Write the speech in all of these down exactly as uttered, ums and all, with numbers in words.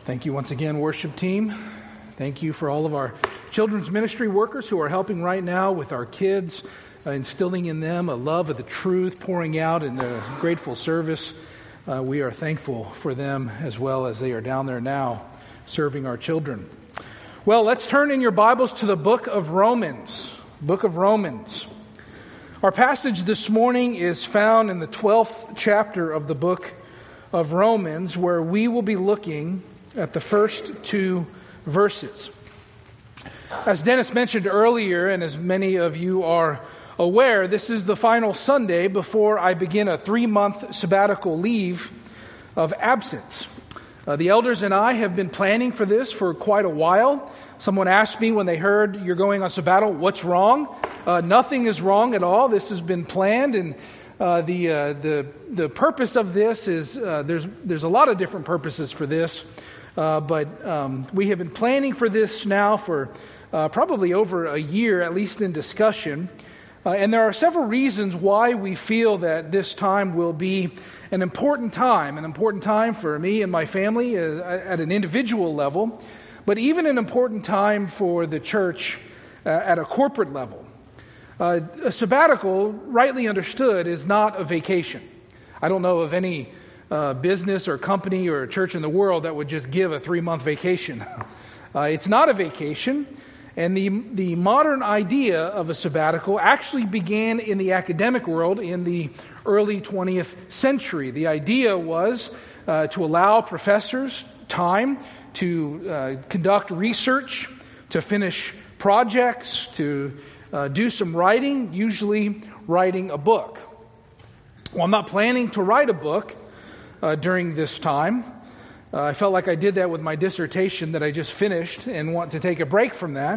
Thank you once again, worship team. Thank you for all of our children's ministry workers who are helping right now with our kids, uh, instilling in them a love of the truth, pouring out in the grateful service. Uh, we are thankful for them as well as they are down there now serving our children. Well, let's turn in your Bibles to the book of Romans. Book of Romans. Our passage this morning is found in the twelfth chapter of the book of Romans, where we will be looking at the first two verses. As Dennis mentioned earlier, and as many of you are aware, this is the final Sunday before I begin a three-month sabbatical leave of absence. Uh, the elders and I have been planning for this for quite a while. Someone asked me when they heard you're going on sabbatical, what's wrong? Uh, nothing is wrong at all. This has been planned, and uh, the uh, the the purpose of this is uh, there's there's a lot of different purposes for this. Uh, but um, we have been planning for this now for uh, probably over a year, at least in discussion. Uh, and there are several reasons why we feel that this time will be an important time, an important time for me and my family uh, at an individual level, but even an important time for the church uh, at a corporate level. Uh, a sabbatical, rightly understood, is not a vacation. I don't know of any Uh, business or company or church in the world that would just give a three-month vacation. Uh, it's not a vacation, and the the modern idea of a sabbatical actually began in the academic world in the early twentieth century. The idea was uh, to allow professors time to uh, conduct research, to finish projects, to uh, do some writing, usually writing a book. Well, I'm not planning to write a book Uh, during this time. Uh, I felt like I did that with my dissertation that I just finished and want to take a break from that.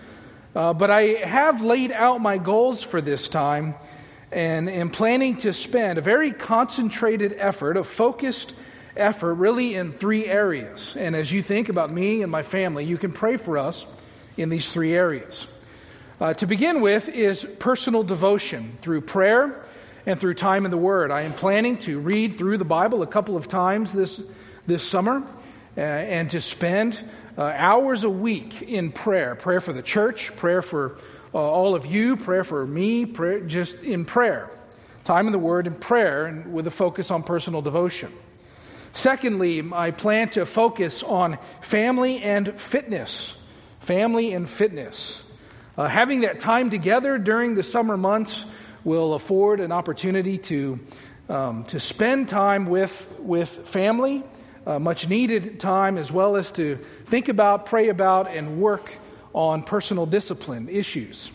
Uh, but I have laid out my goals for this time and am planning to spend a very concentrated effort, a focused effort, really in three areas. And as you think about me and my family, you can pray for us in these three areas. Uh, to begin with is personal devotion through prayer and through time in the Word. I am planning to read through the Bible a couple of times this this summer uh, and to spend uh, hours a week in prayer. Prayer for the church, prayer for uh, all of you, prayer for me, prayer, just in prayer. Time in the Word and prayer, and with a focus on personal devotion. Secondly, I plan to focus on family and fitness. Family and fitness. Uh, having that time together during the summer months will afford an opportunity to um, to spend time with with family, uh, much needed time, as well as to think about, pray about, and work on personal discipline issues.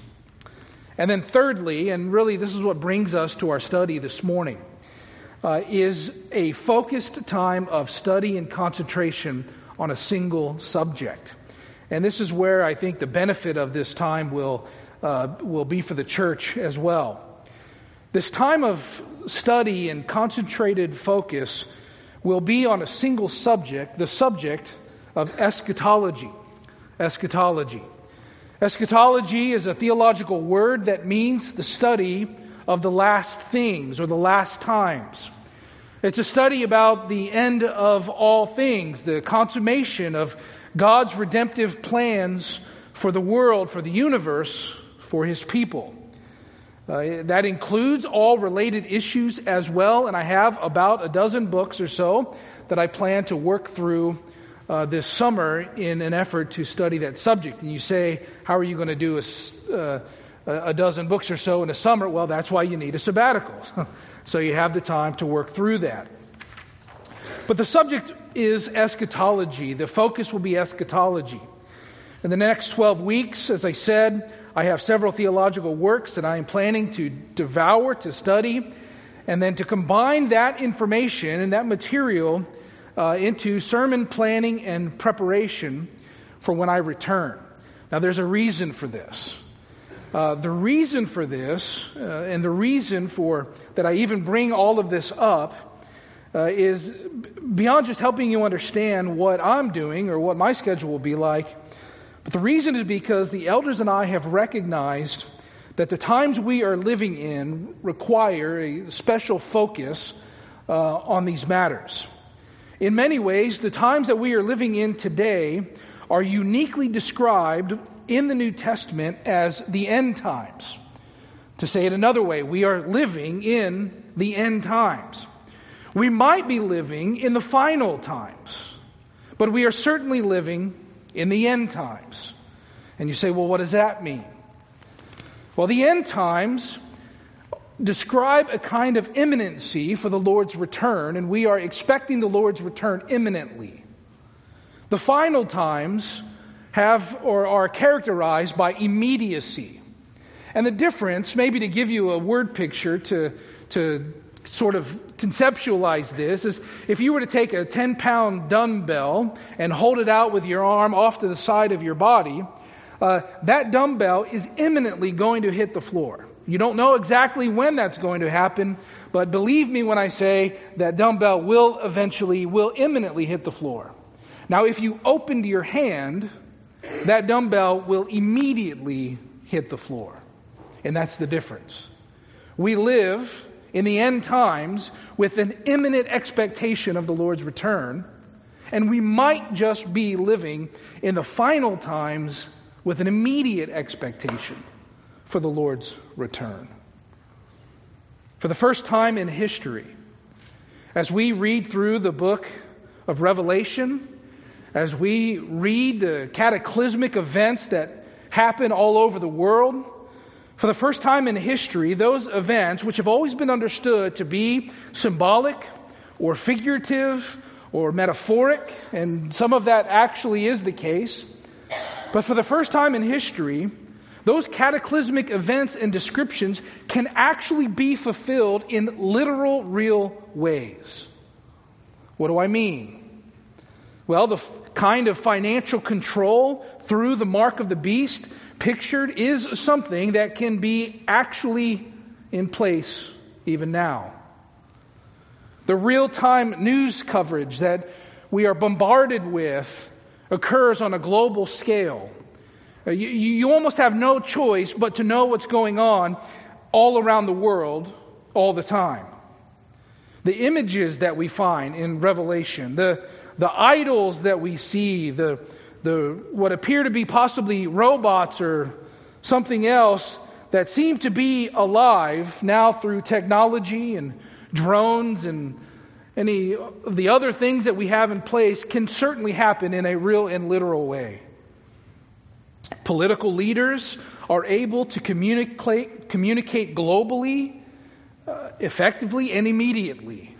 And then thirdly, and really this is what brings us to our study this morning, uh, is a focused time of study and concentration on a single subject. And this is where I think the benefit of this time will uh, will be for the church as well. This time of study and concentrated focus will be on a single subject, the subject of eschatology. Eschatology. Eschatology is a theological word that means the study of the last things or the last times. It's a study about the end of all things, the consummation of God's redemptive plans for the world, for the universe, for His people. Uh, that includes all related issues as well, and I have about a dozen books or so that I plan to work through uh, this summer in an effort to study that subject. And you say, how are you going to do a, uh, a dozen books or so in a summer? Well, that's why you need a sabbatical. So you have the time to work through that. But the subject is eschatology. The focus will be eschatology. In the next twelve weeks, as I said, I have several theological works that I am planning to devour, to study, and then to combine that information and that material uh, into sermon planning and preparation for when I return. Now, there's a reason for this. Uh, the reason for this, uh, and the reason for that I even bring all of this up, uh, is beyond just helping you understand what I'm doing or what my schedule will be like. But the reason is because the elders and I have recognized that the times we are living in require a special focus uh, on these matters. In many ways, the times that we are living in today are uniquely described in the New Testament as the end times. To say it another way, we are living in the end times. We might be living in the final times, but we are certainly living in the end times. And you say, well, what does that mean? Well, the end times describe a kind of imminency for the Lord's return, and we are expecting the Lord's return imminently. The final times have or are characterized by immediacy. And the difference, maybe to give you a word picture to, to sort of conceptualize this, is if you were to take a ten-pound dumbbell and hold it out with your arm off to the side of your body, uh, that dumbbell is imminently going to hit the floor. You don't know exactly when that's going to happen, but believe me when I say that dumbbell will eventually, will imminently hit the floor. Now, if you opened your hand, that dumbbell will immediately hit the floor. And that's the difference. We live in the end times with an imminent expectation of the Lord's return, and we might just be living in the final times with an immediate expectation for the Lord's return. For the first time in history, as we read through the book of Revelation, as we read the cataclysmic events that happen all over the world, for the first time in history, those events, which have always been understood to be symbolic or figurative or metaphoric, and some of that actually is the case, but for the first time in history, those cataclysmic events and descriptions can actually be fulfilled in literal, real ways. What do I mean? Well, the f- kind of financial control through the mark of the beast pictured is something that can be actually in place even now. The real-time news coverage that we are bombarded with occurs on a global scale. You, you almost have no choice but to know what's going on all around the world all the time. The images that we find in Revelation, the, the idols that we see, the The, what appear to be possibly robots or something else that seem to be alive now through technology and drones and any of the other things that we have in place can certainly happen in a real and literal way. Political leaders are able to communicate, communicate globally, uh, effectively and immediately.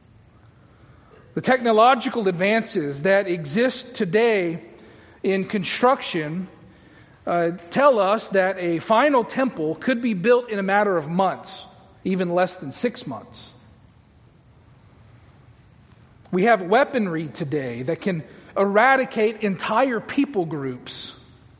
The technological advances that exist today in construction uh, tell us that a final temple could be built in a matter of months, even less than six months. We have weaponry today that can eradicate entire people groups.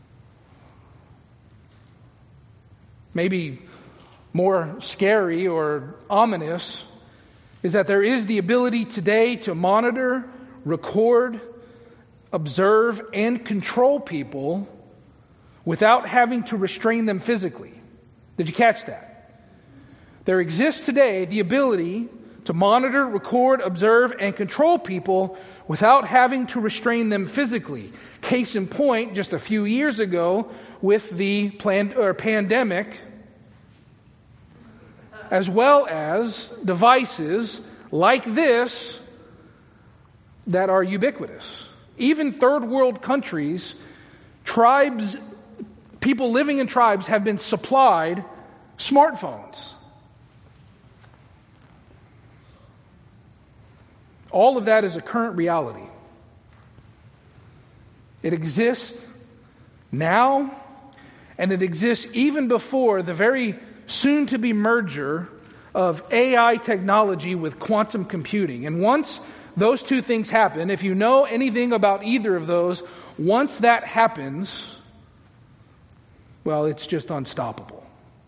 Maybe more scary or ominous is that there is the ability today to monitor, record, observe, and control people without having to restrain them physically. Did you catch that? There exists today the ability to monitor, record, observe, and control people without having to restrain them physically. Case in point, just a few years ago with the planned, or pandemic, as well as devices like this that are ubiquitous. Even third world countries, tribes, people living in tribes have been supplied smartphones. All of that is a current reality. It exists now, and it exists even before the very soon-to-be merger of A I technology with quantum computing. And once those two things happen, if you know anything about either of those, once that happens, well, it's just unstoppable.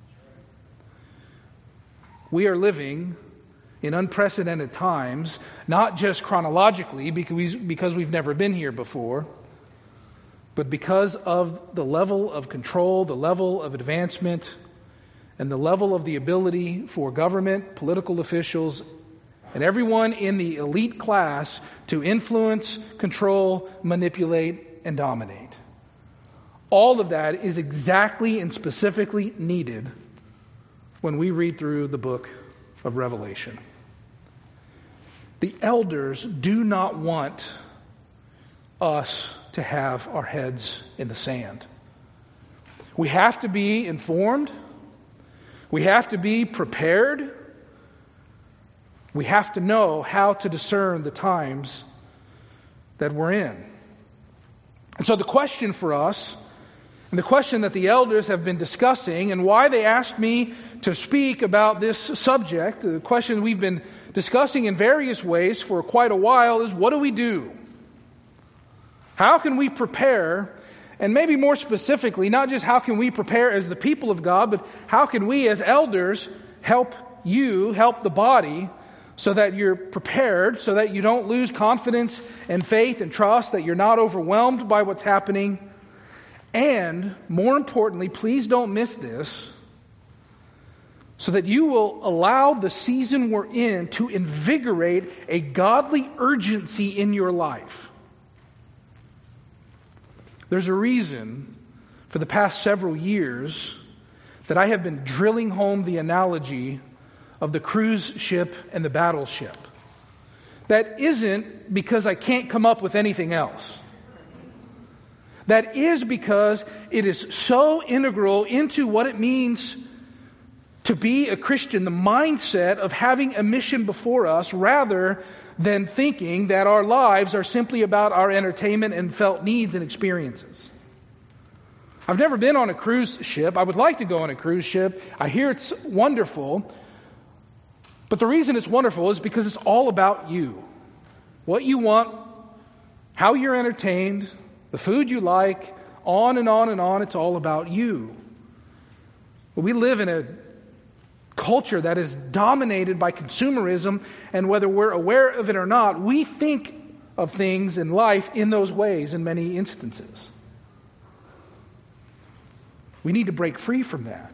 We are living in unprecedented times, not just chronologically because, we, because we've never been here before, but because of the level of control, the level of advancement, and the level of the ability for government, political officials, and everyone in the elite class to influence, control, manipulate, and dominate. All of that is exactly and specifically needed when we read through the book of Revelation. The elders do not want us to have our heads in the sand. We have to be informed. We have to be prepared. We have to know how to discern the times that we're in. And so the question for us, and the question that the elders have been discussing, and why they asked me to speak about this subject, the question we've been discussing in various ways for quite a while, is what do we do? How can we prepare? And maybe more specifically, not just how can we prepare as the people of God, but how can we as elders help you, help the body, so that you're prepared, so that you don't lose confidence and faith and trust, that you're not overwhelmed by what's happening. And more importantly, please don't miss this, so that you will allow the season we're in to invigorate a godly urgency in your life. There's a reason for the past several years that I have been drilling home the analogy of the cruise ship and the battleship. That isn't because I can't come up with anything else. That is because it is so integral into what it means to be a Christian, the mindset of having a mission before us, rather than thinking that our lives are simply about our entertainment and felt needs and experiences. I've never been on a cruise ship. I would like to go on a cruise ship. I hear it's wonderful. But the reason it's wonderful is because it's all about you. What you want, how you're entertained, the food you like, on and on and on. It's all about you. But we live in a culture that is dominated by consumerism, and whether we're aware of it or not, we think of things in life in those ways in many instances. We need to break free from that.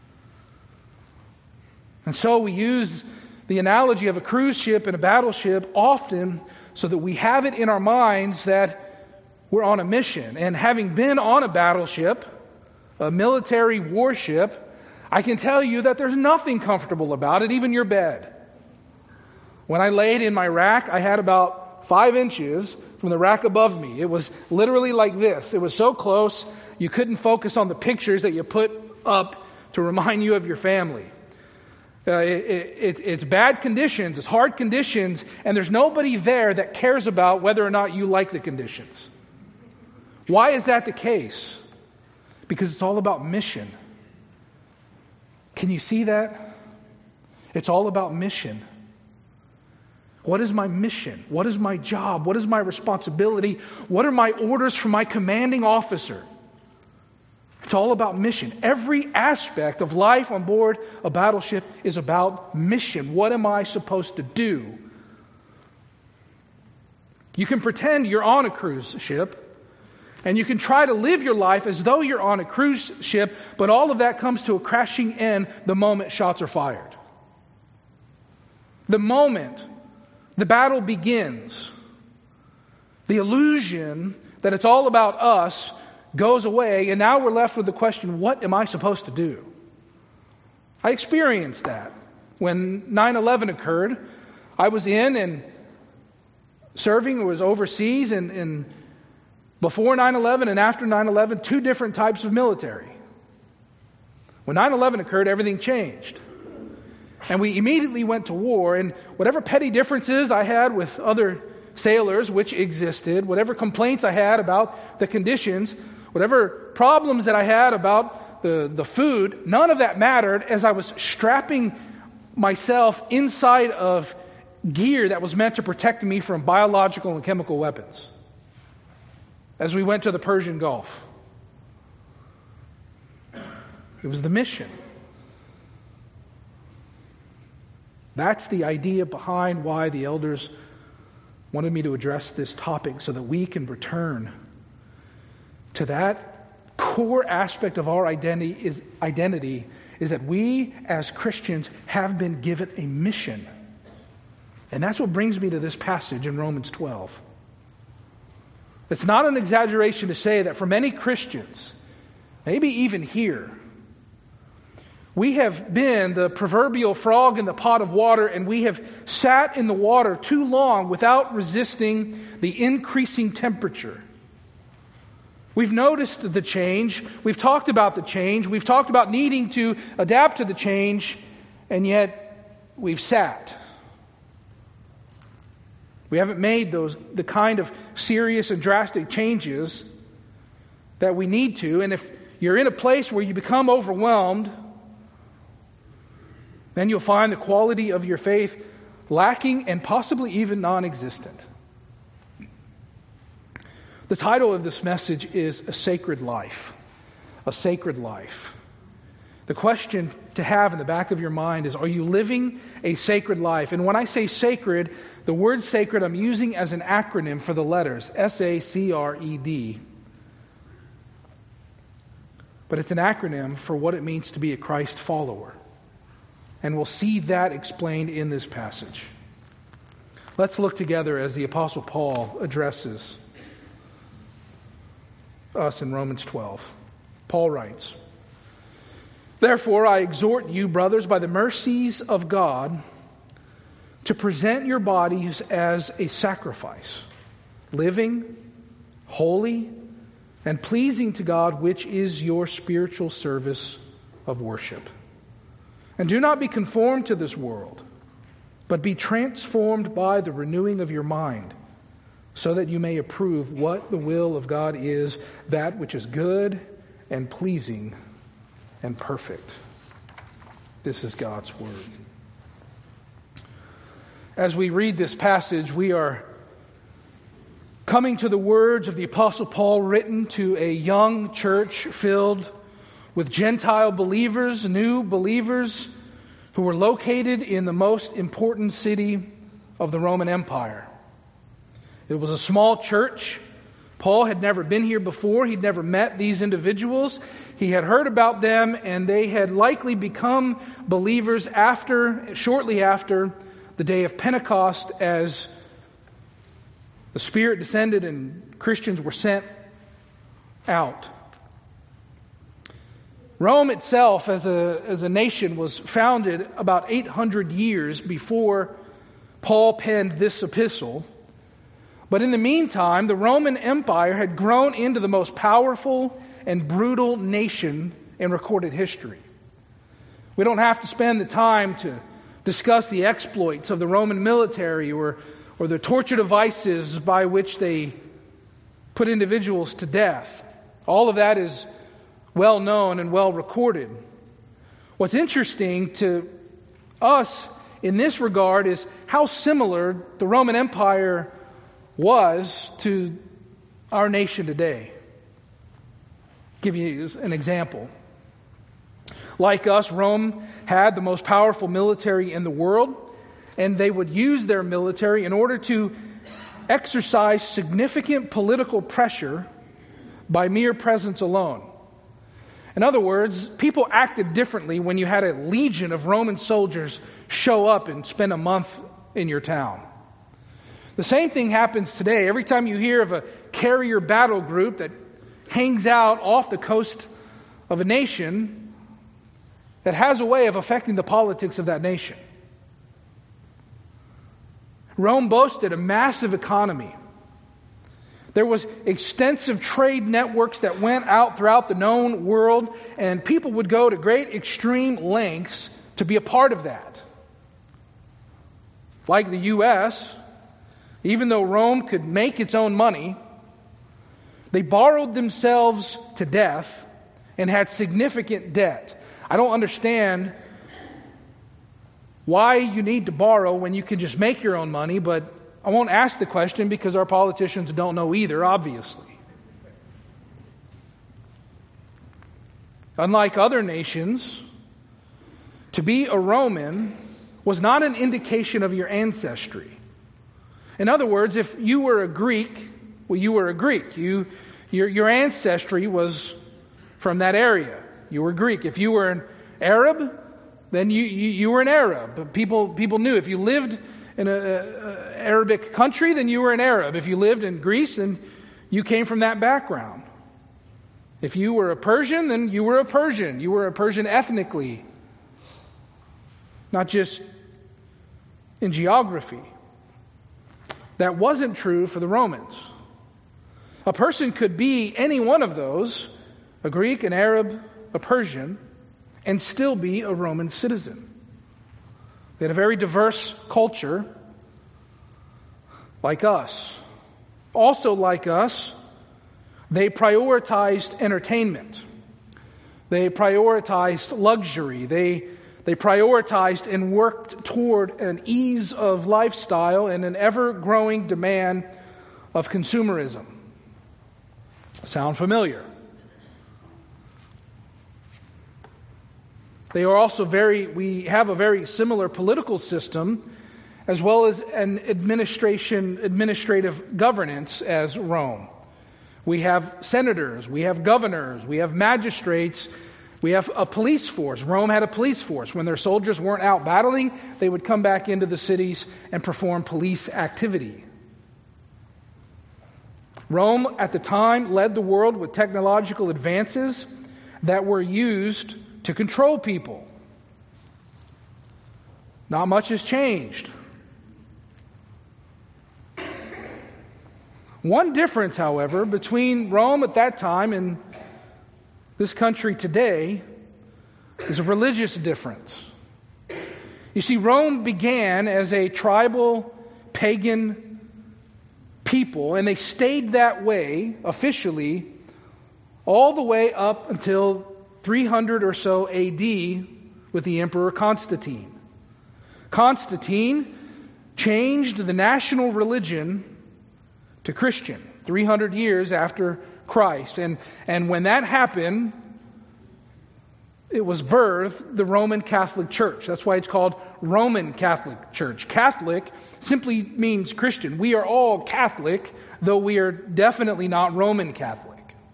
And so we use the analogy of a cruise ship and a battleship often so that we have it in our minds that we're on a mission. And having been on a battleship, a military warship, I can tell you that there's nothing comfortable about it, even your bed. When I laid in my rack, I had about five inches from the rack above me. It was literally like this. It was so close, you couldn't focus on the pictures that you put up to remind you of your family. Uh, it, it, it's bad conditions, it's hard conditions, and there's nobody there that cares about whether or not you like the conditions. Why is that the case? Because it's all about mission. Can you see that? It's all about mission. What is my mission? What is my job? What is my responsibility? What are my orders from my commanding officer? It's all about mission. Every aspect of life on board a battleship is about mission. What am I supposed to do? You can pretend you're on a cruise ship, and you can try to live your life as though you're on a cruise ship, but all of that comes to a crashing end the moment shots are fired. The moment the battle begins, the illusion that it's all about us goes away, and now we're left with the question, what am I supposed to do? I experienced that when nine eleven occurred. I was in and serving, was overseas, and, and before nine eleven and after nine eleven, two different types of military. When nine eleven occurred, everything changed. And we immediately went to war, and whatever petty differences I had with other sailors, which existed, whatever complaints I had about the conditions, whatever problems that I had about the, the food, none of that mattered as I was strapping myself inside of gear that was meant to protect me from biological and chemical weapons as we went to the Persian Gulf. It was the mission. That's the idea behind why the elders wanted me to address this topic, so that we can return to that core aspect of our identity is identity is that we as Christians have been given a mission. And that's what brings me to this passage in Romans twelve. It's not an exaggeration to say that for many Christians, maybe even here, we have been the proverbial frog in the pot of water, and we have sat in the water too long without resisting the increasing temperature. We've noticed the change. We've talked about the change. We've talked about needing to adapt to the change, and yet we've sat. We haven't made those the kind of serious and drastic changes that we need to. And if you're in a place where you become overwhelmed, then you'll find the quality of your faith lacking and possibly even non-existent. The title of this message is A Sacred Life. A Sacred Life. The question to have in the back of your mind is, are you living a sacred life? And when I say sacred, the word sacred I'm using as an acronym for the letters, S A C R E D. But it's an acronym for what it means to be a Christ follower. And we'll see that explained in this passage. Let's look together as the Apostle Paul addresses us in Romans twelve. Paul writes, "Therefore I exhort you, brothers, by the mercies of God, to present your bodies as a sacrifice, living, holy, and pleasing to God, which is your spiritual service of worship. And do not be conformed to this world, but be transformed by the renewing of your mind, so that you may approve what the will of God is, that which is good and pleasing and perfect." This is God's Word. As we read this passage, we are coming to the words of the Apostle Paul written to a young church filled with Gentile believers, new believers, who were located in the most important city of the Roman Empire. It was a small church. Paul had never been here before. He'd never met these individuals. He had heard about them, and they had likely become believers after, shortly after the day of Pentecost, as the Spirit descended and Christians were sent out. Rome itself as a, as a nation was founded about eight hundred years before Paul penned this epistle. But in the meantime, the Roman Empire had grown into the most powerful and brutal nation in recorded history. We don't have to spend the time to discuss the exploits of the Roman military or, or the torture devices by which they put individuals to death. All of that is well known and well recorded. What's interesting to us in this regard is how similar the Roman Empire was to our nation today. I'll give you an example. Like us, Rome had the most powerful military in the world, and they would use their military in order to exercise significant political pressure by mere presence alone. In other words, people acted differently when you had a legion of Roman soldiers show up and spend a month in your town. The same thing happens today. Every time you hear of a carrier battle group that hangs out off the coast of a nation, that has a way of affecting the politics of that nation. Rome boasted a massive economy. There was extensive trade networks that went out throughout the known world, and people would go to great extreme lengths to be a part of that. Like the U S, even though Rome could make its own money, they borrowed themselves to death and had significant debt. I don't understand why you need to borrow when you can just make your own money, but I won't ask the question because our politicians don't know either, obviously. Unlike other nations, to be a Roman was not an indication of your ancestry. In other words, if you were a Greek, well, you were a Greek. You, your, your ancestry was from that area. You were Greek. If you were an Arab, then you, you, you were an Arab. But people, people knew if you lived in an Arabic country, then you were an Arab. If you lived in Greece, then you came from that background. If you were a Persian, then you were a Persian. You were a Persian ethnically, not just in geography. That wasn't true for the Romans. A person could be any one of those, a Greek, an Arab, a Persian, and still be a Roman citizen. They had a very diverse culture, like us. Also like us, they prioritized entertainment. They prioritized luxury. They, they prioritized and worked toward an ease of lifestyle and an ever-growing demand of consumerism. Sound familiar? They are also very, we have a very similar political system as well as an administration, administrative governance as Rome. We have senators, we have governors, we have magistrates, we have a police force. Rome had a police force. When their soldiers weren't out battling, they would come back into the cities and perform police activity. Rome at the time led the world with technological advances that were used to control people. Not much has changed. One difference, however, between Rome at that time and this country today is a religious difference. You see, Rome began as a tribal, pagan people, and they stayed that way officially all the way up until three hundred or so A D with the Emperor Constantine. Constantine changed the national religion to Christian three hundred years after Christ. And, and when that happened, it was birthed the Roman Catholic Church. That's why it's called Roman Catholic Church. Catholic simply means Christian. We are all Catholic, though we are definitely not Roman Catholic.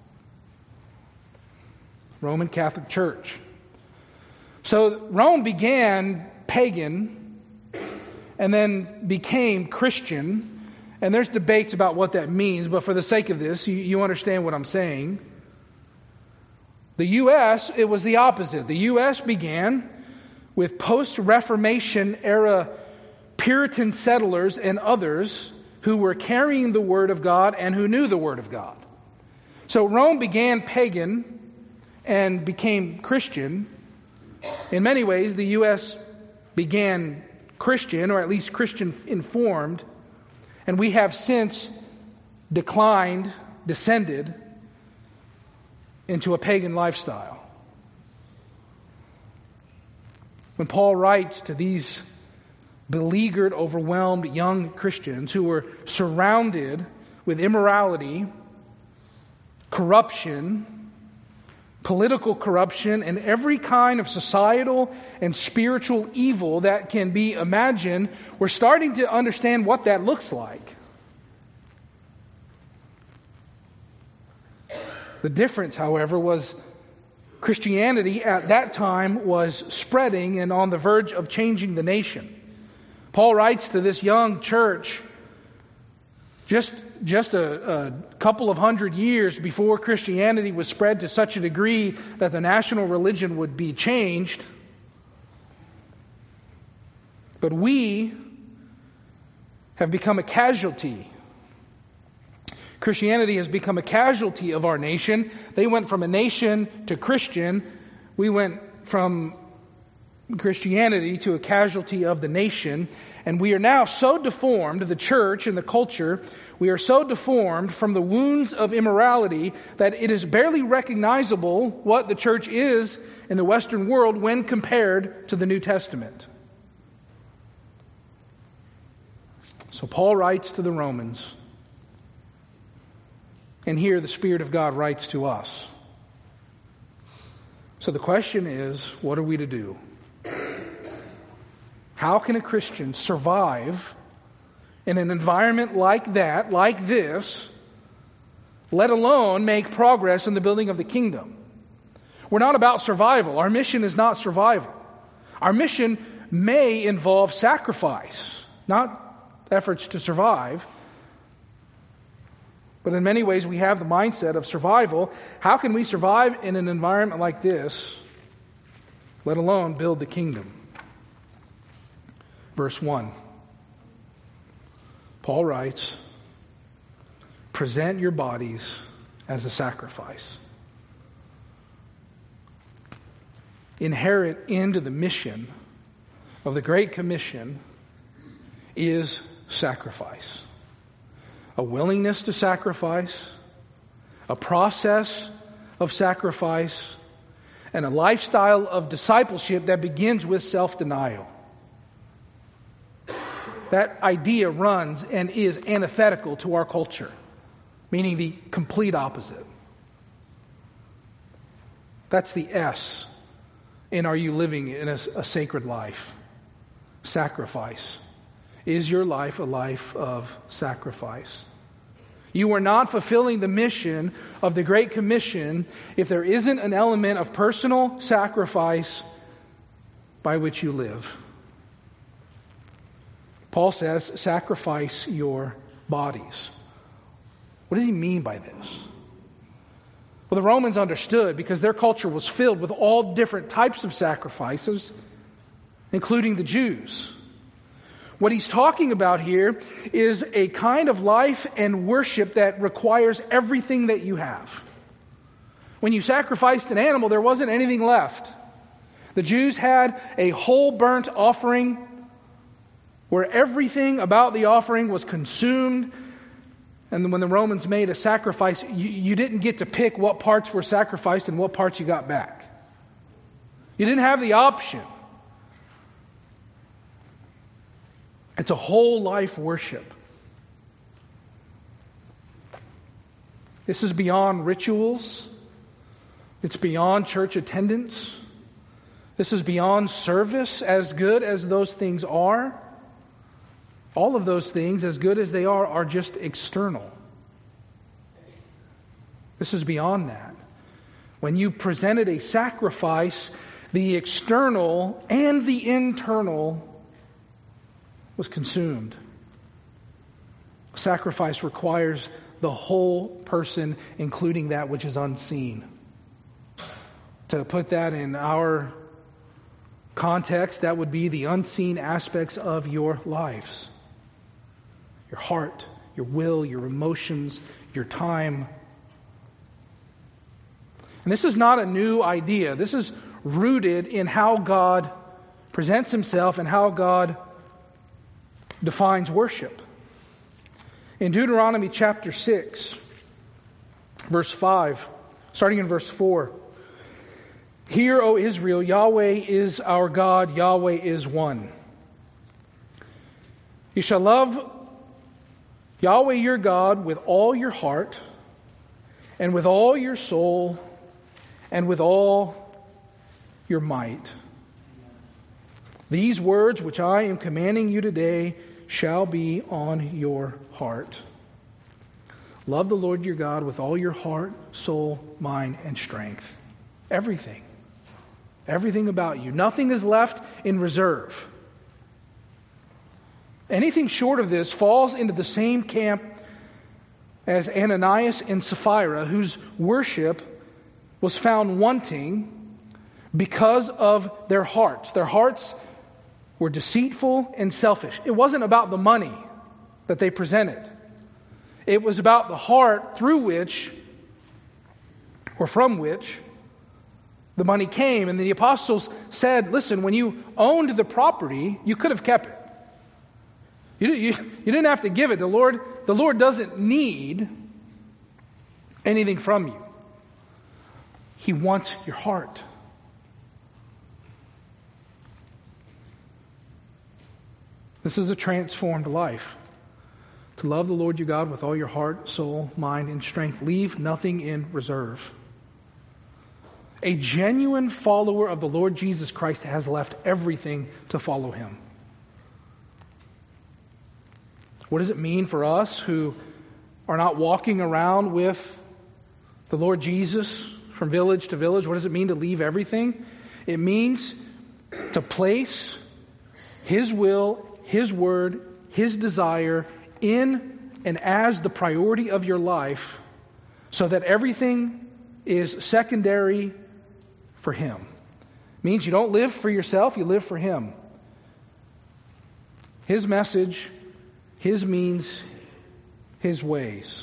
Roman Catholic Church. So Rome began pagan and then became Christian. And there's debates about what that means, but for the sake of this, you, you understand what I'm saying. The U S, it was the opposite. The U S began with post-Reformation era Puritan settlers and others who were carrying the Word of God and who knew the Word of God. So Rome began pagan and became Christian. In many ways, the U S began Christian, or at least Christian informed, and we have since declined, descended into a pagan lifestyle. When Paul writes to these beleaguered, overwhelmed young Christians who were surrounded with immorality, corruption, political corruption, and every kind of societal and spiritual evil that can be imagined, we're starting to understand what that looks like. The difference, however, was Christianity at that time was spreading and on the verge of changing the nation. Paul writes to this young church just, just a, a couple of hundred years before Christianity was spread to such a degree that the national religion would be changed. But we have become a casualty. Christianity has become a casualty of our nation. They went from a nation to Christian. We went from Christianity to a casualty of the nation. And we are now so deformed, the church and the culture, we are so deformed from the wounds of immorality that it is barely recognizable what the church is in the Western world when compared to the New Testament. So Paul writes to the Romans, and here the Spirit of God writes to us. So the question is, what are we to do? How can a Christian survive in an environment like that, like this, let alone make progress in the building of the kingdom? We're not about survival. Our mission is not survival. Our mission may involve sacrifice. not efforts to survive. But in many ways, we have the mindset of survival. How can we survive in an environment like this, let alone build the kingdom? Verse one. Paul writes, present your bodies as a sacrifice. Inherent into the mission of the Great Commission is sacrifice. A willingness to sacrifice, a process of sacrifice, and a lifestyle of discipleship that begins with self-denial. That idea runs and is antithetical to our culture, meaning the complete opposite. That's the S in Are You Living in a, a Sacred Life? Sacrifice. Is your life a life of sacrifice? You are not fulfilling the mission of the Great Commission if there isn't an element of personal sacrifice by which you live. Paul says, sacrifice your bodies. What does he mean by this? Well, the Romans understood because their culture was filled with all different types of sacrifices, including the Jews. What he's talking about here is a kind of life and worship that requires everything that you have. When you sacrificed an animal, there wasn't anything left. The Jews had a whole burnt offering where everything about the offering was consumed. And then when the Romans made a sacrifice, you, you didn't get to pick what parts were sacrificed and what parts you got back. You didn't have the option. It's a whole life worship. This is beyond rituals. It's beyond church attendance. This is beyond service, as good as those things are. All of those things, as good as they are, are just external. This is beyond that. When you presented a sacrifice, the external and the internal was consumed. Sacrifice requires the whole person, including that which is unseen. To put that in our context, that would be the unseen aspects of your lives. Your heart, your will, your emotions, your time. And this is not a new idea. This is rooted in how God presents Himself and how God defines worship. In Deuteronomy chapter six, verse five, starting in verse four, Hear, O Israel, Yahweh is our God, Yahweh is one. You shall love Yahweh your God with all your heart, and with all your soul, and with all your might. These words which I am commanding you today shall be on your heart. Love the Lord your God with all your heart, soul, mind, and strength. Everything. Everything about you. Nothing is left in reserve. Anything short of this falls into the same camp as Ananias and Sapphira, whose worship was found wanting because of their hearts. Their hearts were deceitful and selfish. It wasn't about the money that they presented. It was about the heart through which, or from which, the money came. And the apostles said, listen, when you owned the property, you could have kept it. You, you, you didn't have to give it. The Lord, the Lord doesn't need anything from you. He wants your heart. This is a transformed life. To love the Lord your God with all your heart, soul, mind, and strength. Leave nothing in reserve. A genuine follower of the Lord Jesus Christ has left everything to follow Him. What does it mean for us who are not walking around with the Lord Jesus from village to village? What does it mean to leave everything? It means to place His will, His word, His desire in and as the priority of your life so that everything is secondary for Him. It means you don't live for yourself, you live for Him. His message, His means, His ways.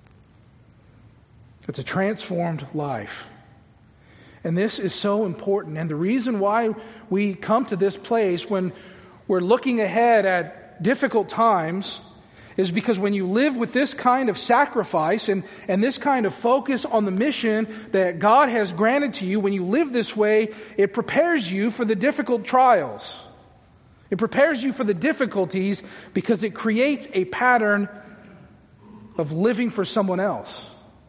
It's a transformed life. And this is so important. And the reason why we come to this place when we're looking ahead at difficult times is because when you live with this kind of sacrifice and, and this kind of focus on the mission that God has granted to you, when you live this way, it prepares you for the difficult trials. It prepares you for the difficulties because it creates a pattern of living for someone else.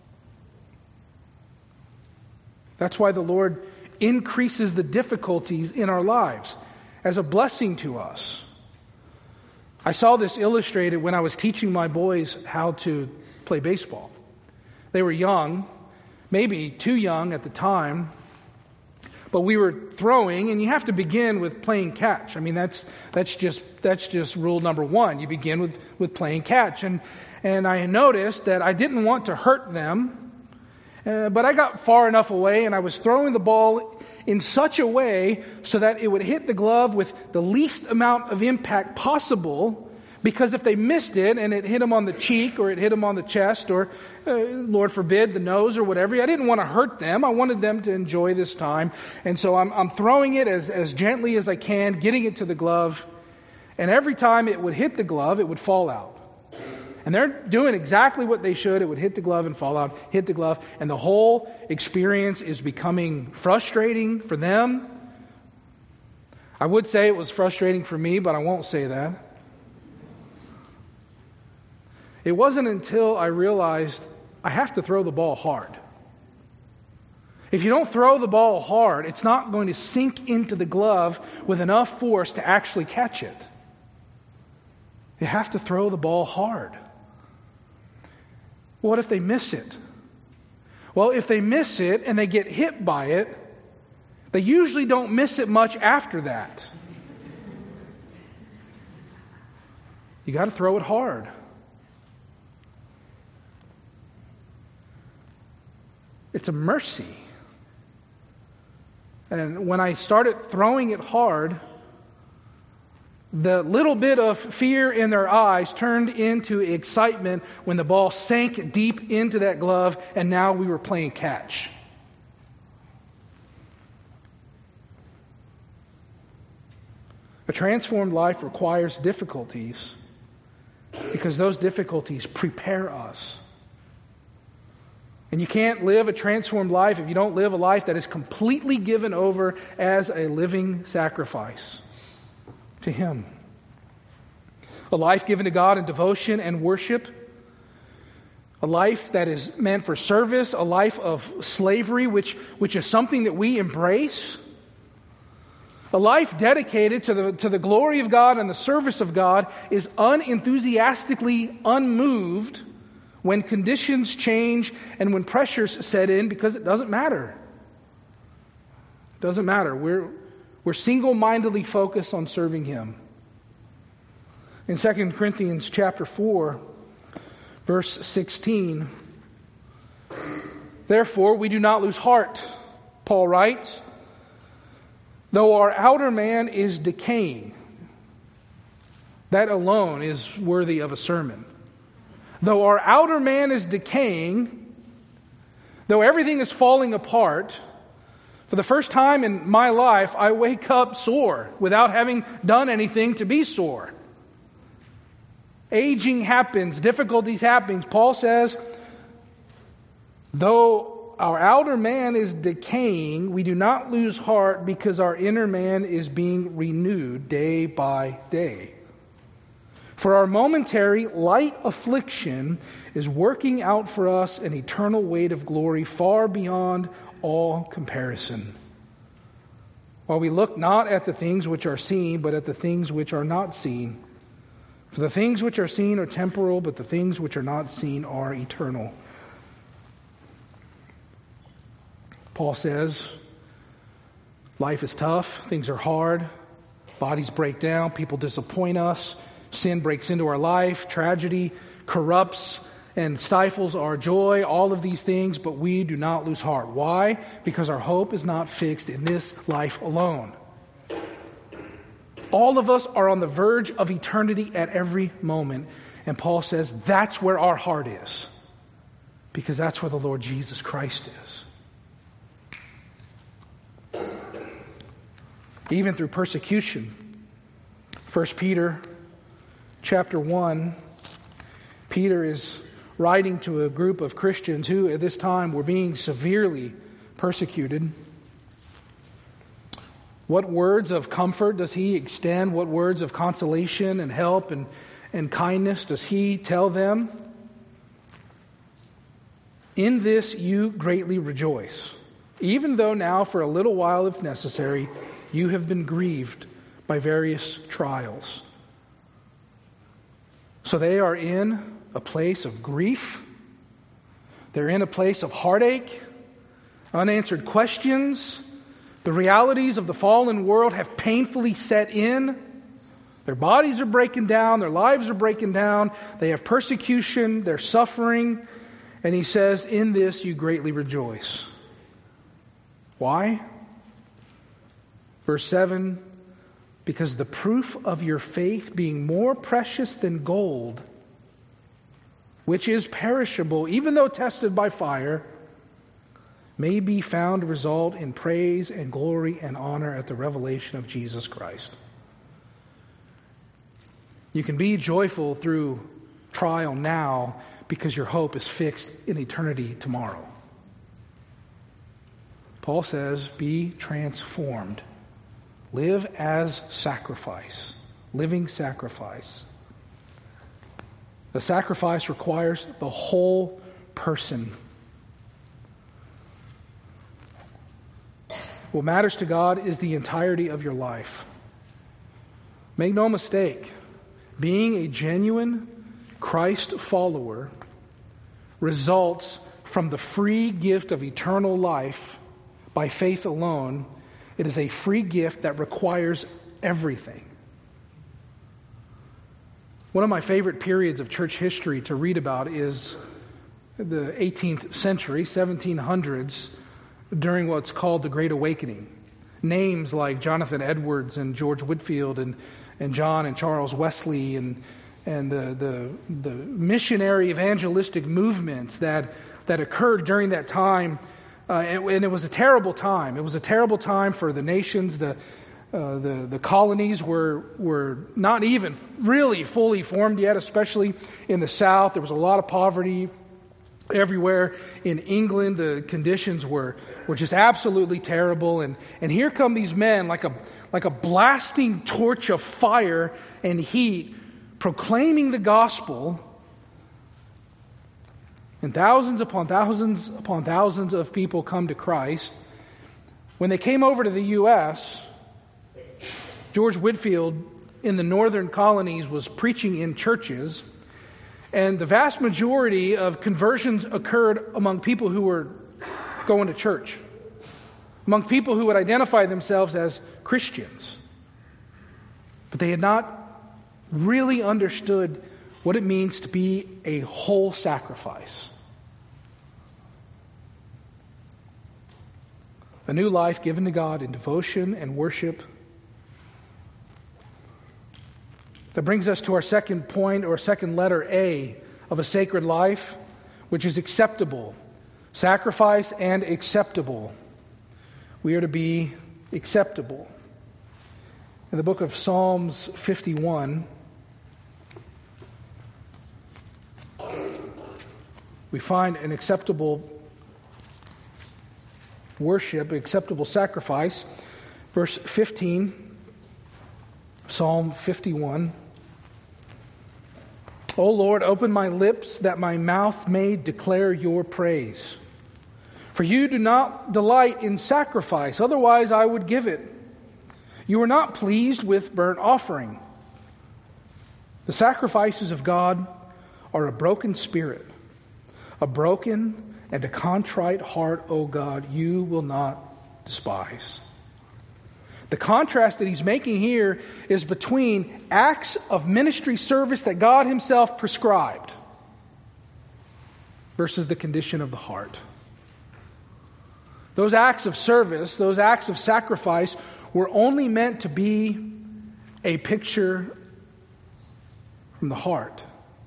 That's why the Lord increases the difficulties in our lives as a blessing to us. I saw this illustrated when I was teaching my boys how to play baseball. They were young, maybe too young at the time, but we were throwing, and you have to begin with playing catch. I mean, that's that's just that's just rule number one. You begin with, with playing catch. And and I noticed that I didn't want to hurt them. Uh, but I got far enough away and I was throwing the ball in such a way so that it would hit the glove with the least amount of impact possible, because if they missed it and it hit them on the cheek or it hit them on the chest or, uh, Lord forbid, the nose or whatever, I didn't want to hurt them. I wanted them to enjoy this time. And so I'm, I'm throwing it as, as gently as I can, getting it to the glove. And every time it would hit the glove, it would fall out. And they're doing exactly what they should. It would hit the glove and fall out, hit the glove. And the whole experience is becoming frustrating for them. I would say it was frustrating for me, but I won't say that. It wasn't until I realized I have to throw the ball hard. If you don't throw the ball hard, it's not going to sink into the glove with enough force to actually catch it. You have to throw the ball hard. What if they miss it? Well, if they miss it and they get hit by it, they usually don't miss it much after that. You got to throw it hard. It's a mercy. And when I started throwing it hard, the little bit of fear in their eyes turned into excitement when the ball sank deep into that glove and now we were playing catch. A transformed life requires difficulties because those difficulties prepare us. And you can't live a transformed life if you don't live a life that is completely given over as a living sacrifice to Him. A life given to God in devotion and worship. A life that is meant for service. A life of slavery, which, which is something that we embrace. A life dedicated to the, to the glory of God and the service of God is unenthusiastically unmoved when conditions change and when pressures set in, because it doesn't matter. It doesn't matter. We're We're single-mindedly focused on serving Him. In Second Corinthians chapter four, verse sixteen, therefore we do not lose heart, Paul writes, though our outer man is decaying. That alone is worthy of a sermon. Though our outer man is decaying, though everything is falling apart, for the first time in my life, I wake up sore without having done anything to be sore. Aging happens, difficulties happen. Paul says, though our outer man is decaying, we do not lose heart because our inner man is being renewed day by day. For our momentary light affliction is working out for us an eternal weight of glory far beyond all comparison. While we look not at the things which are seen, but at the things which are not seen. For the things which are seen are temporal, but the things which are not seen are eternal. Paul says, life is tough, things are hard, bodies break down, people disappoint us, Sin breaks into our life, tragedy corrupts and stifles our joy, all of these things, but we do not lose heart. Why? Because our hope is not fixed in this life alone. All of us are on the verge of eternity at every moment. And Paul says that's where our heart is. Because that's where the Lord Jesus Christ is. Even through persecution. First Peter chapter one, Peter is writing to a group of Christians who at this time were being severely persecuted. What words of comfort does he extend? What words of consolation and help and, and kindness does he tell them? In this you greatly rejoice, even though now for a little while, if necessary, you have been grieved by various trials. So they are in a place of grief. They're in a place of heartache, unanswered questions. The realities of the fallen world have painfully set in. Their bodies are breaking down. Their lives are breaking down. They have persecution. They're suffering. And he says, in this you greatly rejoice. Why? Verse seven, because the proof of your faith being more precious than gold, which is perishable, even though tested by fire, may be found to result in praise and glory and honor at the revelation of Jesus Christ. You can be joyful through trial now because your hope is fixed in eternity tomorrow. Paul says, be transformed. Live as sacrifice. Living sacrifice. The sacrifice requires the whole person. What matters to God is the entirety of your life. Make no mistake, being a genuine Christ follower results from the free gift of eternal life by faith alone. It is a free gift that requires everything. One of my favorite periods of church history to read about is the eighteenth century, seventeen hundreds, during what's called the Great Awakening. Names like Jonathan Edwards and George Whitefield and, and John and Charles Wesley and and the, the the missionary evangelistic movements that that occurred during that time. Uh, and, and it was a terrible time. It was a terrible time for the nations. The uh, the the colonies were were not even really fully formed yet, especially in the South. There was a lot of poverty everywhere. In England, the conditions were were just absolutely terrible. And and here come these men like a like a blasting torch of fire and heat, proclaiming the gospel. And thousands upon thousands upon thousands of people come to Christ. When they came over to the U S, George Whitefield in the northern colonies was preaching in churches, and the vast majority of conversions occurred among people who were going to church, among people who would identify themselves as Christians. But they had not really understood what it means to be a whole sacrifice. A new life given to God in devotion and worship. That brings us to our second point, or second letter A of a sacred life, which is acceptable. Sacrifice and acceptable. We are to be acceptable. In the book of Psalms fifty-one, we find an acceptable worship, acceptable sacrifice. Verse fifteen, Psalm fifty-one. O Lord, open my lips that my mouth may declare your praise. For you do not delight in sacrifice, otherwise I would give it. You are not pleased with burnt offering. The sacrifices of God are a broken spirit, a broken and a contrite heart, O God, you will not despise. The contrast that he's making here is between acts of ministry service that God himself prescribed versus the condition of the heart. Those acts of service, those acts of sacrifice were only meant to be a picture from the heart.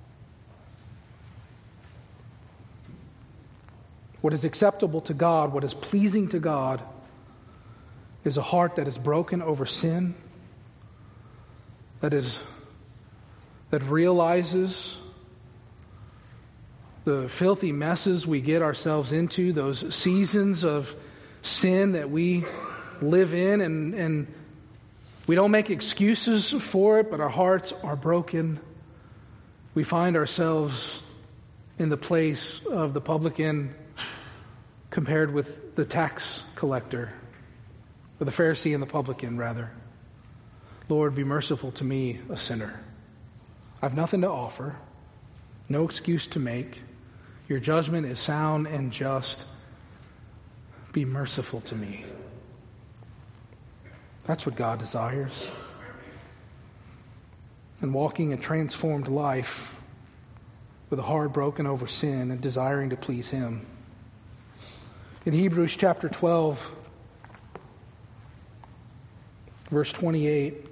What is acceptable to God, what is pleasing to God, is a heart that is broken over sin, that is that realizes the filthy messes we get ourselves into, those seasons of sin that we live in, and, and we don't make excuses for it, but our hearts are broken. We find ourselves in the place of the publican compared with the tax collector, or the Pharisee and the publican, rather. Lord, be merciful to me, a sinner. I have nothing to offer, no excuse to make. Your judgment is sound and just. Be merciful to me. That's what God desires. And walking a transformed life with a heart broken over sin and desiring to please Him. In Hebrews chapter twelve, verse twenty-eight,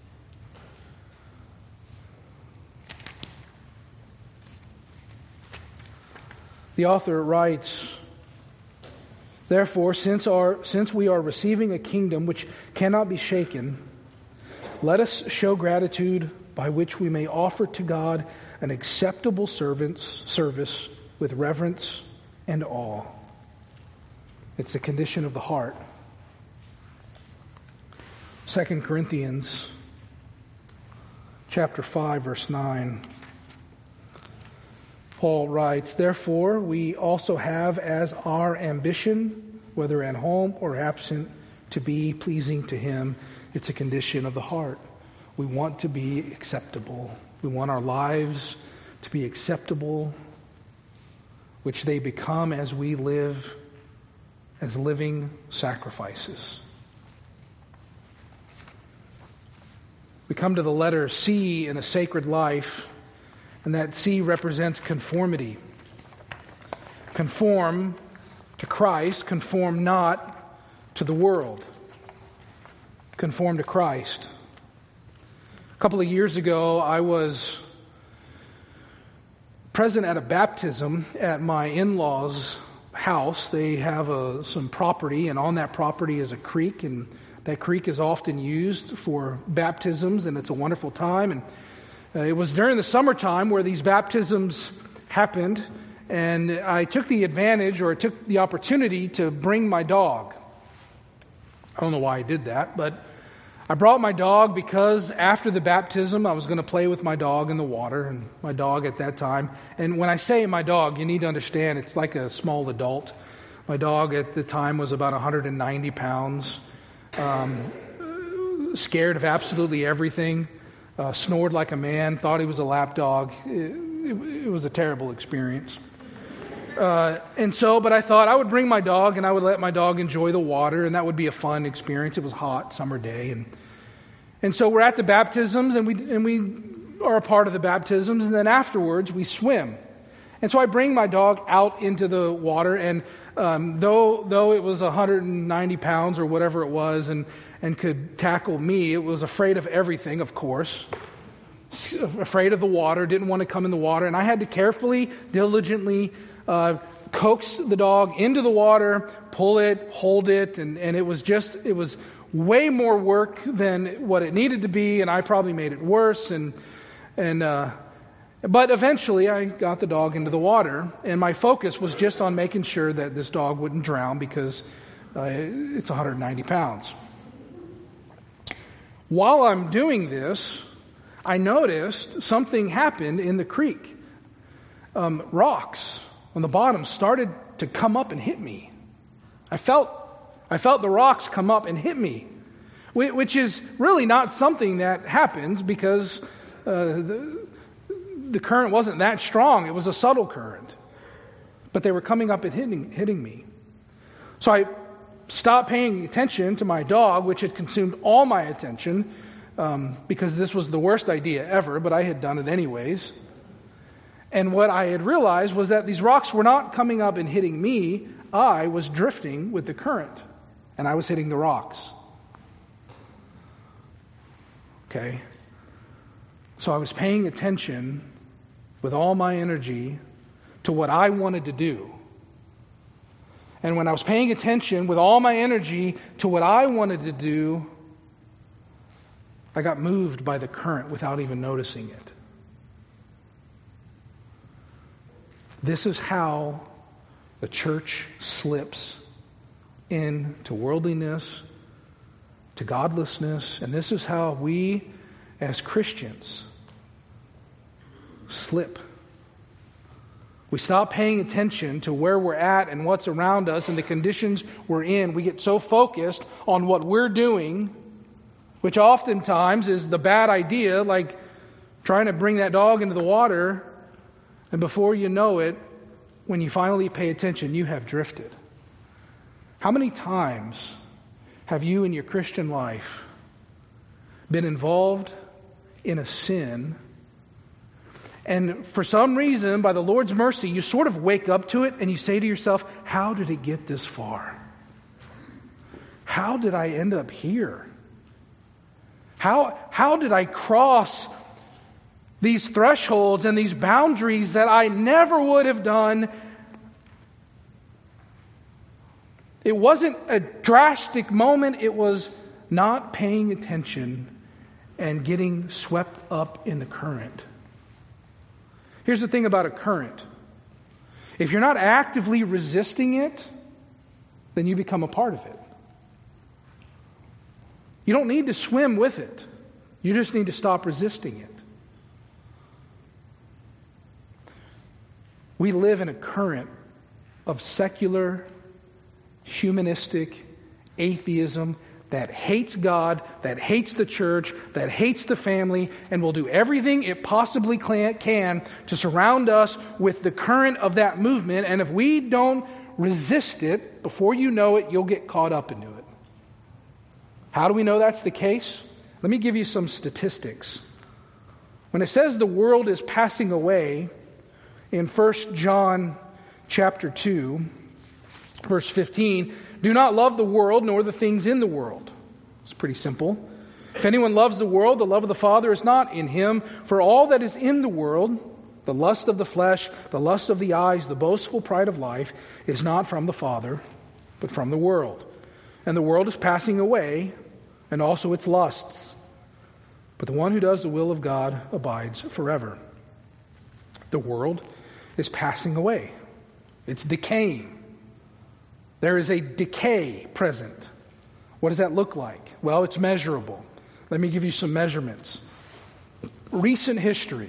the author writes, "Therefore, since our since we are receiving a kingdom which cannot be shaken, let us show gratitude by which we may offer to God an acceptable servant's service with reverence and awe." It's the condition of the heart. Second Corinthians chapter five, verse nine. Paul writes, "Therefore we also have as our ambition, whether at home or absent, to be pleasing to Him." It's a condition of the heart. We want to be acceptable. We want our lives to be acceptable, which they become as we live as living sacrifices. We come to the letter C in a sacred life, and that C represents conformity. Conform to Christ, conform not to the world. Conform to Christ. A couple of years ago, I was present at a baptism at my in-laws' house. They have a, some property, and on that property is a creek, and that creek is often used for baptisms, and it's a wonderful time. And uh, it was during the summertime where these baptisms happened, and I took the advantage, or I took the opportunity to bring my dog. I don't know why I did that, but I brought my dog because after the baptism, I was going to play with my dog in the water, and my dog at that time. And when I say my dog, you need to understand it's like a small adult. My dog at the time was about one hundred ninety pounds, um, scared of absolutely everything, uh, snored like a man, thought he was a lap dog. It, it, it was a terrible experience. Uh, and so, but I thought I would bring my dog and I would let my dog enjoy the water, and that would be a fun experience. It was a hot summer day, and and so we're at the baptisms, and we and we are a part of the baptisms, and then afterwards we swim. And so I bring my dog out into the water, and um, though though it was one hundred ninety pounds or whatever it was, and and could tackle me, it was afraid of everything, of course. Afraid of the water, didn't want to come in the water, and I had to carefully, diligently Uh, coax the dog into the water, pull it, hold it, and, and it was just, it was way more work than what it needed to be, and I probably made it worse, and, and, uh, but eventually I got the dog into the water, and my focus was just on making sure that this dog wouldn't drown because uh, it's one hundred ninety pounds. While I'm doing this, I noticed something happened in the creek. Um, rocks on the bottom started to come up and hit me. I felt, I felt the rocks come up and hit me, which is really not something that happens because uh, the, the current wasn't that strong. It was a subtle current, but they were coming up and hitting, hitting me. So I stopped paying attention to my dog, which had consumed all my attention, um, because this was the worst idea ever, but I had done it anyways. And what I had realized was that these rocks were not coming up and hitting me. I was drifting with the current, and I was hitting the rocks. Okay? So I was paying attention with all my energy to what I wanted to do. And when I was paying attention with all my energy to what I wanted to do, I got moved by the current without even noticing it. This is how the church slips into worldliness, to godlessness, and this is how we as Christians slip. We stop paying attention to where we're at and what's around us and the conditions we're in. We get so focused on what we're doing, which oftentimes is the bad idea, like trying to bring that dog into the water, and before you know it, when you finally pay attention, you have drifted. How many times have you in your Christian life been involved in a sin, and for some reason, by the Lord's mercy, you sort of wake up to it and you say to yourself, how did it get this far? How did I end up here? How, how did I cross these thresholds and these boundaries that I never would have done? It wasn't a drastic moment. It was not paying attention and getting swept up in the current. Here's the thing about a current. If you're not actively resisting it, then you become a part of it. You don't need to swim with it. You just need to stop resisting it. We live in a current of secular, humanistic atheism that hates God, that hates the church, that hates the family, and will do everything it possibly can to surround us with the current of that movement. And if we don't resist it, before you know it, you'll get caught up into it. How do we know that's the case? Let me give you some statistics. When it says the world is passing away, in First John chapter two, verse fifteen, do not love the world nor the things in the world. It's pretty simple. If anyone loves the world, the love of the Father is not in him. For all that is in the world, the lust of the flesh, the lust of the eyes, the boastful pride of life, is not from the Father, but from the world. And the world is passing away, and also its lusts. But the one who does the will of God abides forever. The world is passing away. It's decaying. There is a decay present. What does that look like? Well, it's measurable. Let me give you some measurements. Recent history.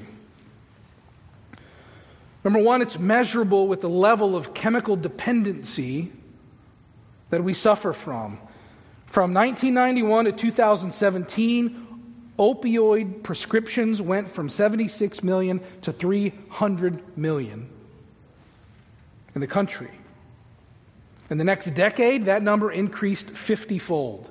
Number one, it's measurable with the level of chemical dependency that we suffer from. From nineteen ninety-one to two thousand seventeen, opioid prescriptions went from seventy-six million to three hundred million in the country. In the next decade, that number increased fifty-fold.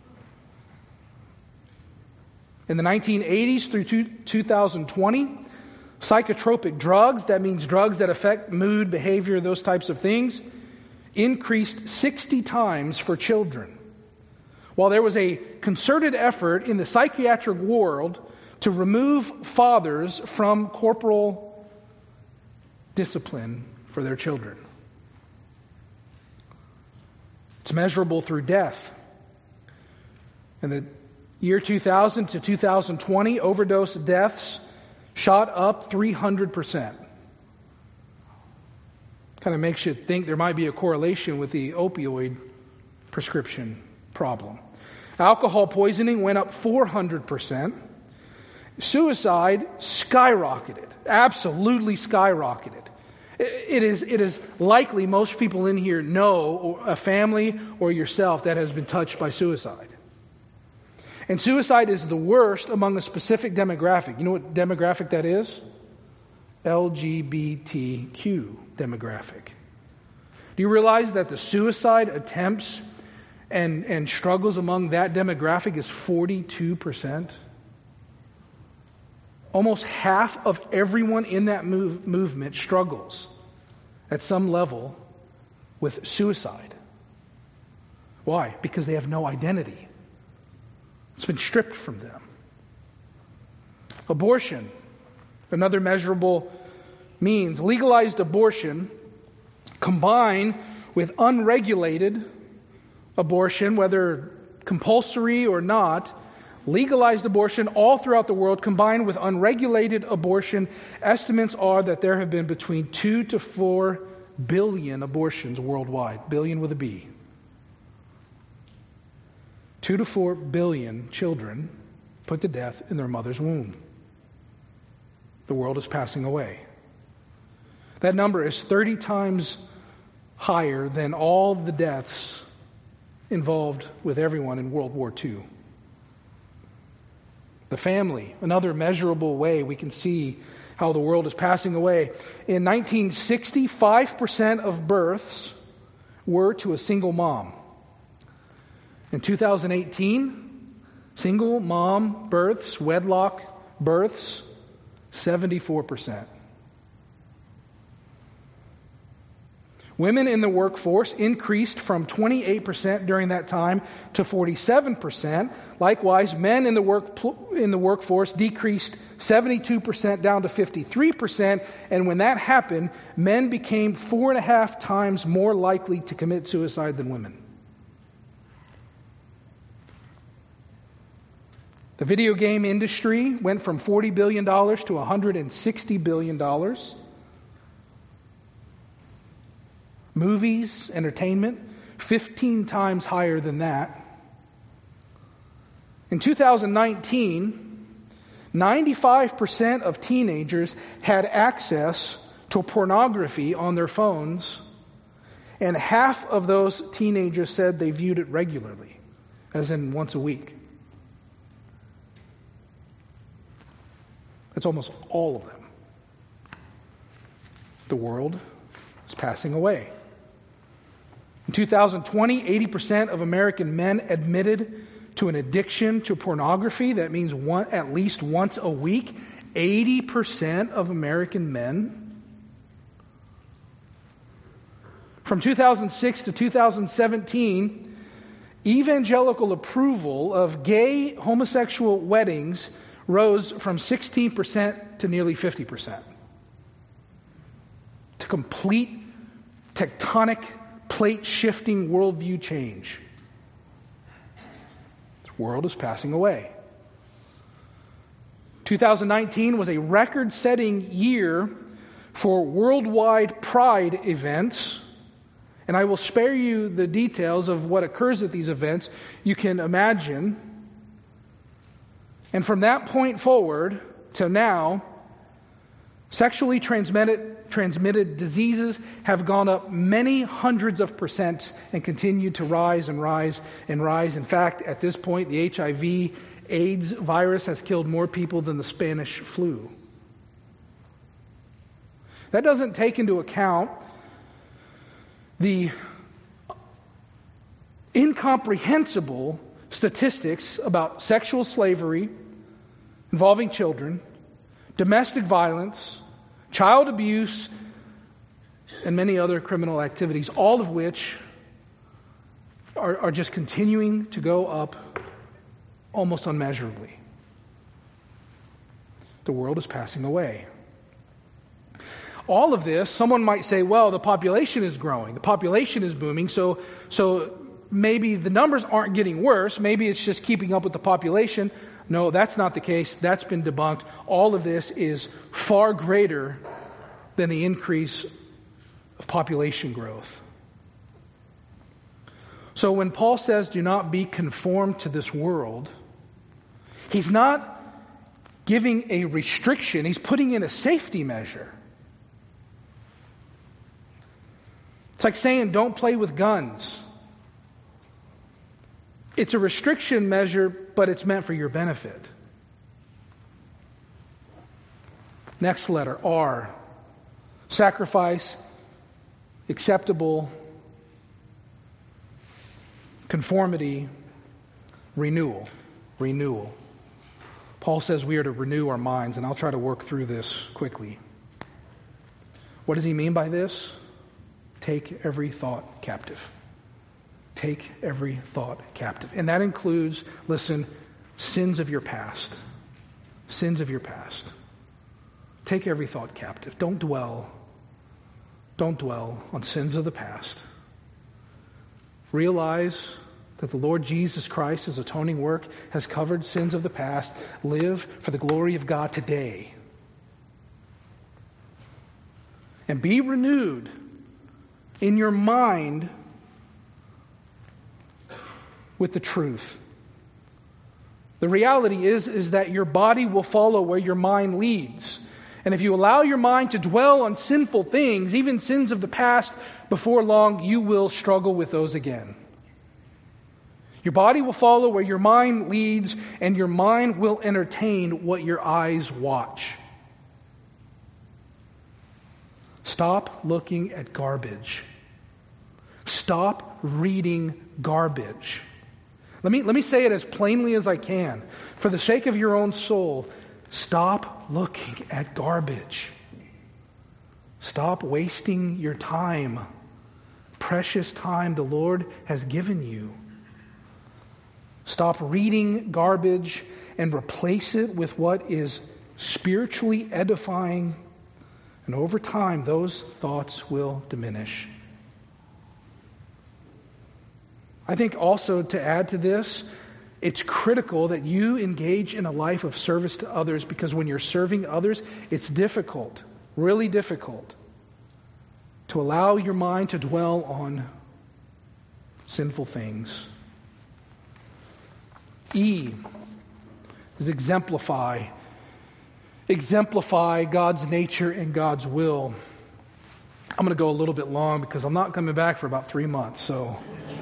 In the nineteen eighties through two thousand twenty, psychotropic drugs, that means drugs that affect mood, behavior, those types of things, increased sixty times for children. While there was a concerted effort in the psychiatric world to remove fathers from corporal discipline for their children. It's measurable through death. In the year two thousand to two thousand twenty, overdose deaths shot up three hundred percent. Kind of makes you think there might be a correlation with the opioid prescription problem. Alcohol poisoning went up four hundred percent. Suicide skyrocketed, absolutely skyrocketed. It is, it is likely most people in here know a family or yourself that has been touched by suicide. And suicide is the worst among a specific demographic. You know what demographic that is? L G B T Q demographic. Do you realize that the suicide attempts and, and struggles among that demographic is forty-two percent. Almost half of everyone in that move, movement struggles at some level with suicide. Why? Because they have no identity. It's been stripped from them. Abortion, another measurable means. Legalized abortion combined with unregulated abortion, whether compulsory or not, legalized abortion all throughout the world combined with unregulated abortion, estimates are that there have been between two to four billion abortions worldwide. Billion with a B. Two to four billion children put to death in their mother's womb. The world is passing away. That number is thirty times higher than all the deaths involved with everyone in World War Two. The family, another measurable way we can see how the world is passing away. In nineteen sixty, five percent of births were to a single mom. In two thousand eighteen, single mom births, wedlock births, seventy-four percent. Women in the workforce increased from twenty-eight percent during that time to forty-seven percent. Likewise, men in the work in the workforce decreased seventy-two percent down to fifty-three percent. And when that happened, men became four and a half times more likely to commit suicide than women. The video game industry went from forty billion dollars to one hundred sixty billion dollars. Movies, entertainment, fifteen times higher than that. In two thousand nineteen, ninety-five percent of teenagers had access to pornography on their phones, and half of those teenagers said they viewed it regularly, as in once a week. That's almost all of them. The world is passing away. In two thousand twenty, eighty percent of American men admitted to an addiction to pornography. That means one, at least once a week. eighty percent of American men. From two thousand six to two thousand seventeen, evangelical approval of gay homosexual weddings rose from sixteen percent to nearly fifty percent. To complete tectonic plate-shifting worldview change. The world is passing away. two thousand nineteen was a record-setting year for worldwide pride events, and I will spare you the details of what occurs at these events. You can imagine. And from that point forward to now, sexually transmitted transmitted diseases have gone up many hundreds of percent and continue to rise and rise and rise. In fact, at this point, the H I V AIDS virus has killed more people than the Spanish flu. That doesn't take into account the incomprehensible statistics about sexual slavery involving children, domestic violence, child abuse, and many other criminal activities, all of which are, are just continuing to go up almost unmeasurably. The world is passing away. All of this, someone might say, well, the population is growing, the population is booming, so so maybe the numbers aren't getting worse, maybe it's just keeping up with the population. No, that's not the case. That's been debunked. All of this is far greater than the increase of population growth. So when Paul says, do not be conformed to this world, he's not giving a restriction. He's putting in a safety measure. It's like saying, don't play with guns. It's a restriction measure, but it's meant for your benefit. Next letter, R. Sacrifice, acceptable, Conformity, renewal, renewal. Paul says we are to renew our minds, and I'll try to work through this quickly. What does he mean by this? Take every thought captive. Take every thought captive. And that includes, listen, sins of your past. Sins of your past. Take every thought captive. Don't dwell. Don't dwell on sins of the past. Realize that the Lord Jesus Christ, His atoning work, has covered sins of the past. Live for the glory of God today. And be renewed in your mind with the truth. The reality is, is that your body will follow where your mind leads. And if you allow your mind to dwell on sinful things, even sins of the past, before long you will struggle with those again. Your body will follow where your mind leads, and your mind will entertain what your eyes watch. Stop looking at garbage. Stop reading garbage. Let me, let me say it as plainly as I can. For the sake of your own soul, stop looking at garbage. Stop wasting your time. Precious time the Lord has given you. Stop reading garbage and replace it with what is spiritually edifying. And over time, those thoughts will diminish. I think also to add to this, it's critical that you engage in a life of service to others, because when you're serving others, it's difficult, really difficult, to allow your mind to dwell on sinful things. E is exemplify. Exemplify God's nature and God's will. I'm going to go a little bit long because I'm not coming back for about three months. So,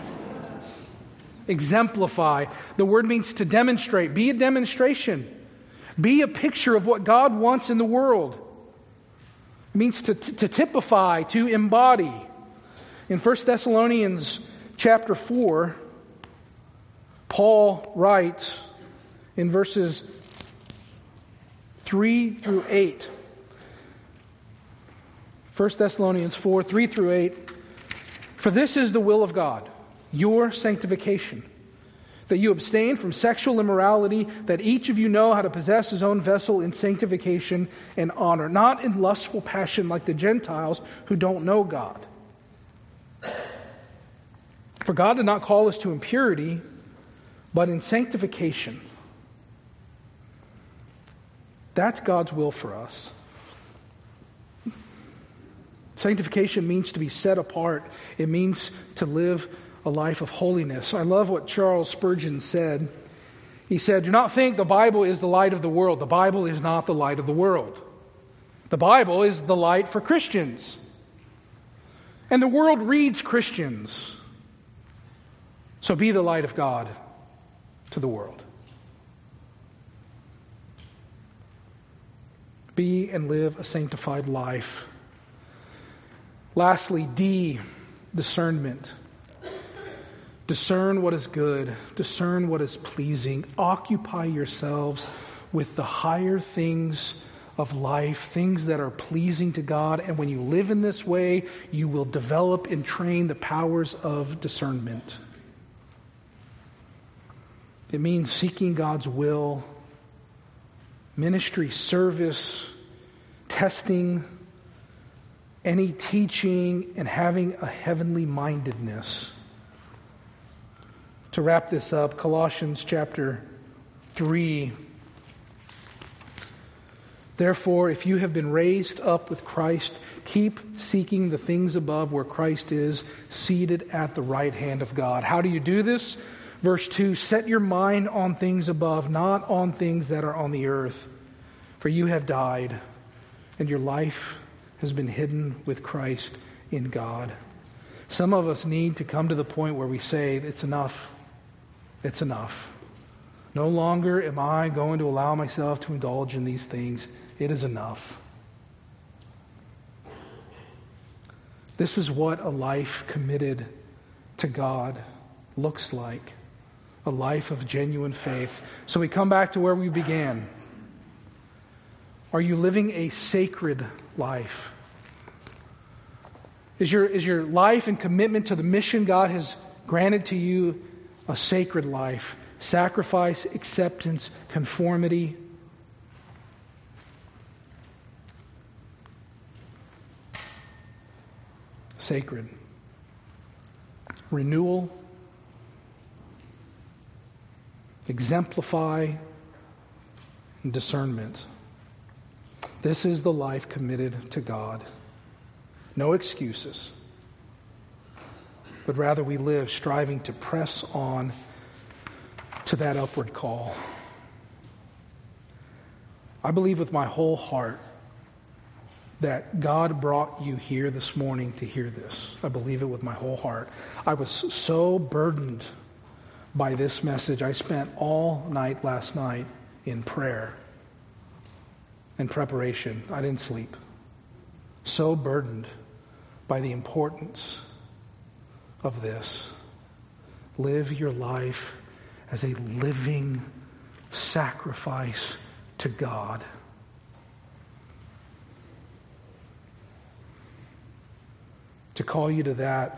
exemplify. The word means to demonstrate. Be a demonstration. Be a picture of what God wants in the world. It means to, to typify, to embody. In First Thessalonians chapter four, Paul writes in verses three through eight. First Thessalonians four, three through eight. For this is the will of God, your sanctification, that you abstain from sexual immorality, that each of you know how to possess his own vessel in sanctification and honor, not in lustful passion like the Gentiles who don't know God. For God did not call us to impurity, but in sanctification. That's God's will for us. Sanctification means to be set apart. It means to live a life of holiness. I love what Charles Spurgeon said. He said, "Do not think the Bible is the light of the world. The Bible is not the light of the world. The Bible is the light for Christians. And the world reads Christians. So be the light of God to the world." Be and live a sanctified life. Lastly, D, discernment. Discern what is good. Discern what is pleasing. Occupy yourselves with the higher things of life, things that are pleasing to God. And when you live in this way, you will develop and train the powers of discernment. It means seeking God's will, ministry, service, testing, any teaching, and having a heavenly mindedness. To wrap this up, Colossians chapter three. Therefore, if you have been raised up with Christ, keep seeking the things above where Christ is, seated at the right hand of God. How do you do this? Verse two, set your mind on things above, not on things that are on the earth. For you have died, and your life has been hidden with Christ in God. Some of us need to come to the point where we say, it's enough. It's enough. No longer am I going to allow myself to indulge in these things. It is enough. This is what a life committed to God looks like a life of genuine faith. So we come back to where we began. Are you living a sacred life? Is your, is your life and commitment to the mission God has granted to you a sacred life? Sacrifice, acceptance, conformity. Sacred. Renewal. Exemplify. And discernment. This is the life committed to God. No excuses. But rather we live striving to press on to that upward call. I believe with my whole heart that God brought you here this morning to hear this. I believe it with my whole heart. I was so burdened by this message. I spent all night last night in prayer and preparation. I didn't sleep. So burdened by the importance of this. Live your life as a living sacrifice to God. To call you to that,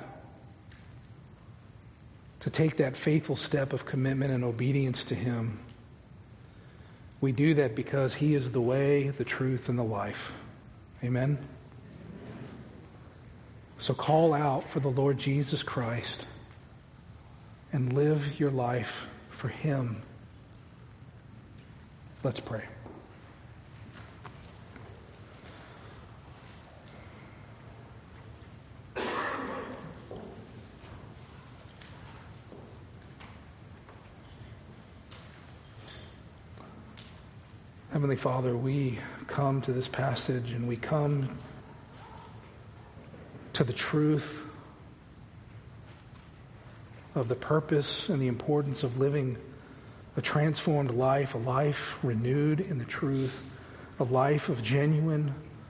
to take that faithful step of commitment and obedience to Him. We do that because He is the way, the truth, and the life. Amen? So call out for the Lord Jesus Christ and live your life for Him. Let's pray. Heavenly Father, we come to this passage and we come to the truth of the purpose and the importance of living a transformed life, a life renewed in the truth, a life of genuine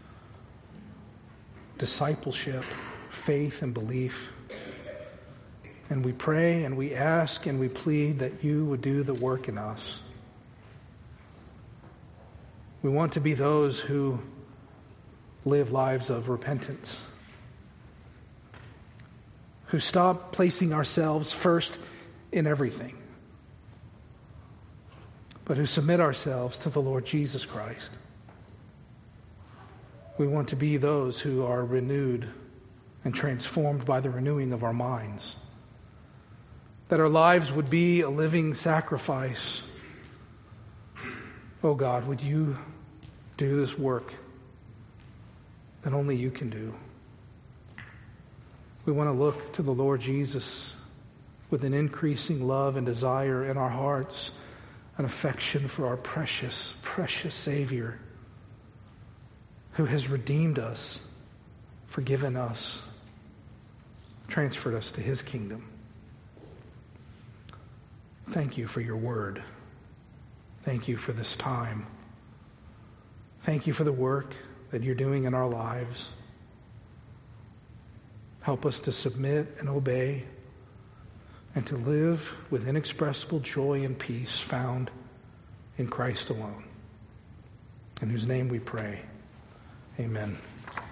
discipleship, faith, and belief. And we pray and we ask and we plead that you would do the work in us. We want to be those who live lives of repentance, who stop placing ourselves first in everything, but who submit ourselves to the Lord Jesus Christ. We want to be those who are renewed and transformed by the renewing of our minds, that our lives would be a living sacrifice. Oh God, would you do this work that only you can do? We want to look to the Lord Jesus with an increasing love and desire in our hearts, an affection for our precious, precious Savior who has redeemed us, forgiven us, transferred us to His kingdom. Thank you for your word. Thank you for this time. Thank you for the work that you're doing in our lives. Help us to submit and obey and to live with inexpressible joy and peace found in Christ alone. In whose name we pray. Amen.